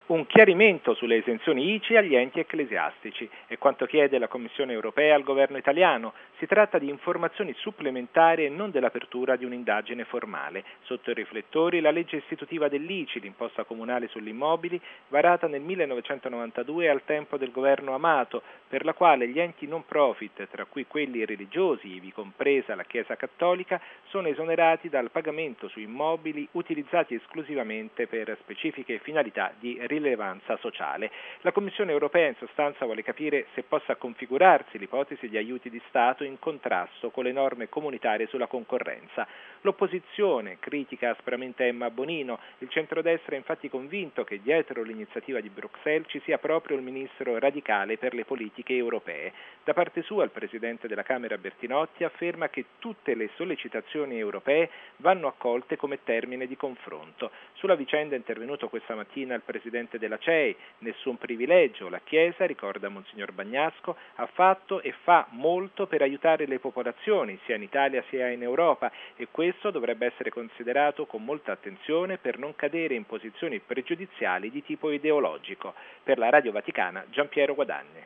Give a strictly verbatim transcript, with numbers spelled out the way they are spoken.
Un chiarimento sulle esenzioni I C I agli enti ecclesiastici è quanto chiede la Commissione europea al governo italiano. Si tratta di informazioni supplementari e non dell'apertura di un'indagine formale. Sotto i riflettori la legge istitutiva dell'I C I, l'imposta comunale sugli immobili, varata nel millenovecentonovantadue al tempo del governo Amato, per la quale gli enti non profit, tra cui quelli religiosi, ivi compresa la Chiesa Cattolica, sono esonerati dal pagamento su immobili utilizzati esclusivamente per specifiche finalità di rilevanza sociale. La Commissione europea in sostanza vuole capire se possa configurarsi l'ipotesi di aiuti di Stato in contrasto con le norme comunitarie sulla concorrenza. L'opposizione critica aspramente Emma Bonino. Il centrodestra è infatti convinto che dietro l'iniziativa di Bruxelles ci sia proprio il ministro radicale per le politiche europee. Da parte sua il presidente della Camera Bertinotti afferma che tutte le sollecitazioni europee vanno accolte come termine di confronto. Sulla vicenda è intervenuto questa mattina il presidente della C E I. Nessun privilegio. La Chiesa, ricorda Monsignor Bagnasco, ha fatto e fa molto per aiutare le popolazioni, sia in Italia sia in Europa, e questo dovrebbe essere considerato con molta attenzione per non cadere in posizioni pregiudiziali di tipo ideologico. Per la Radio Vaticana, Giampiero Guadagni.